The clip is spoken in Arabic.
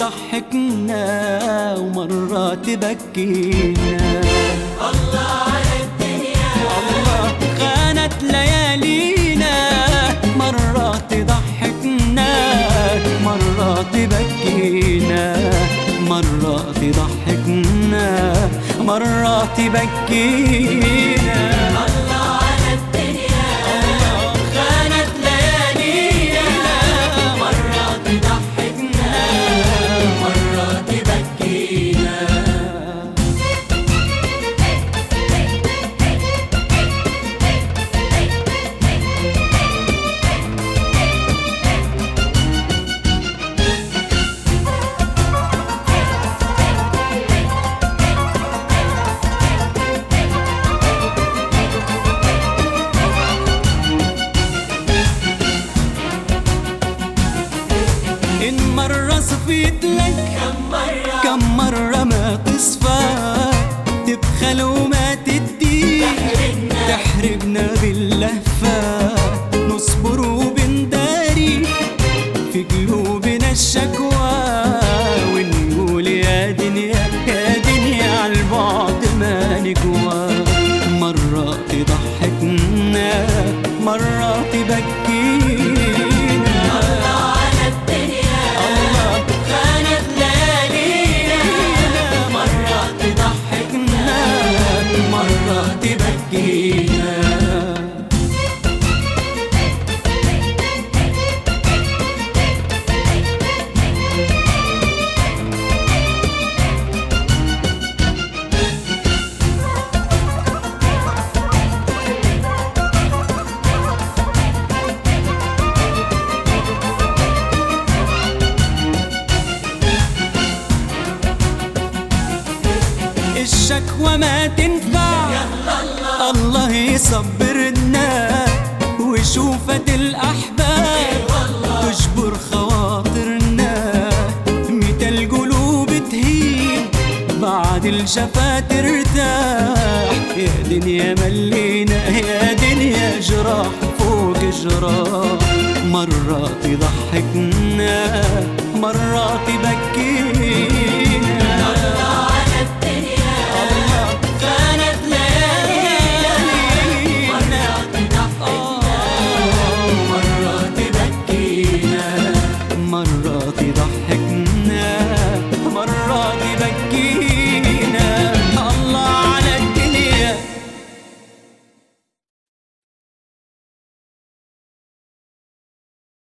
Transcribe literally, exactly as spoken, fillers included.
تضحكنا ومرات تبكينا. الله على الدنيا، الله خانت ليالينا، مرات تضحكنا مرات تبكينا، مرات تضحكنا مرات تبكينا. الله على الدنيا، الله خانت ليالينا، مرات تضحكنا مرات تبكينا. إن مرة صفيت لك كم مرة كم مرة ما تصفى، تبخل وما تدي تحرجنا باللهفة، نصبر وبنداري في قلوبنا الشكوى، ونقول يا دنيا يا دنيا عالبعد ما نجوى. مرة تضحكنا مرة تبكينا. الله على الدنيا، الله خانت ليالينا، مرات تضحكنا مرة تبكينا. الشكوى ما تنفع، الله الله يصبرنا، وشوفة الأحباب تجبر خواطرنا، متى القلوب تهين بعد الجفا ترتاح. يا دنيا ملينا يا دنيا جراح فوق جراح، مرة تضحكنا مرة تبكينا.